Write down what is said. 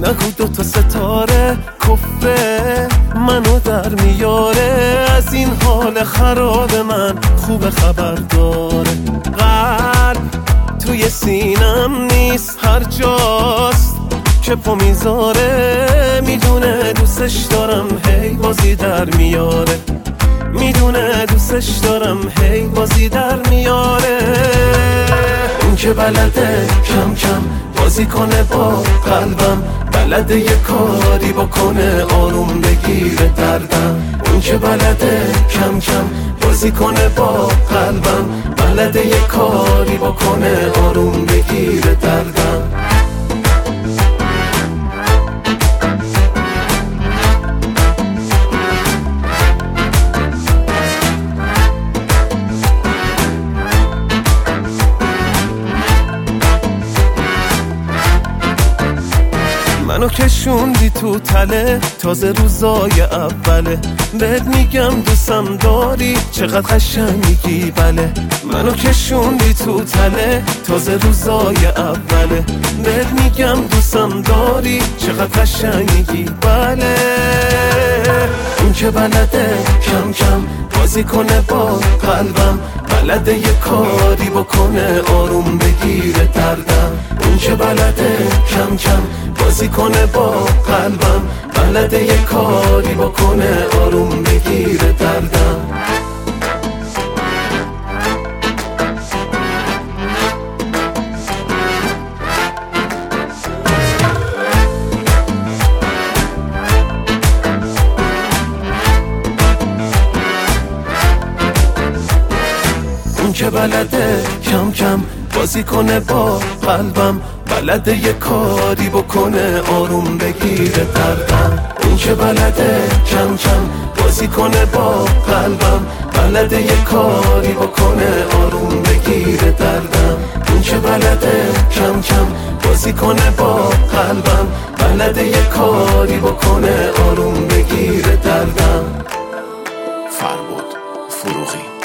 نگو دوتا ستاره کفره منو در میاره، از این حال خراب من خوب خبر داره. قلب توی سینم نیست، هر جاست که پا میذاره، میدونه دوستش دارم هی بازی در میاره، میدونه دوستش دارم هی بازی در میاره. اون که بلده کم کم بازی کنه با قلبم، بلده یه کاری بکنه آروم بگیره دردم. اون که بلده کم کم بازی کنه با قلبم، بلده یه کاری بکنه آروم بگیره دردم. منو کشوندی تو تله تازه روزای اوله، بهت میگم دوستم داری چقدر قشنگی بله. منو کشوندی تو تله تازه روزای اوله، بهت میگم دوستم داری چقدر قشنگی بله. اون که بلده کم کم بازی کنه با قلبم، بلده یه کاری بکنه آروم بگیره دردم. اون که بلده کم کم بازی کنه با قلبم، بلده یه کاری بکنه آروم بگیره دردم. اون که بلده کم کم بازی کنه با قلبم، بلده یه کاری بکنه آروم بگیره دردم. اون که بلده کم کم بازی کنه با قلبم، بلده یه کاری بکنه آروم بگیره دردم. اون که بلده کم کم بازی کنه با قلبم، بلده یه کاری بکنه آروم بگیره دردم. فربود فروغی.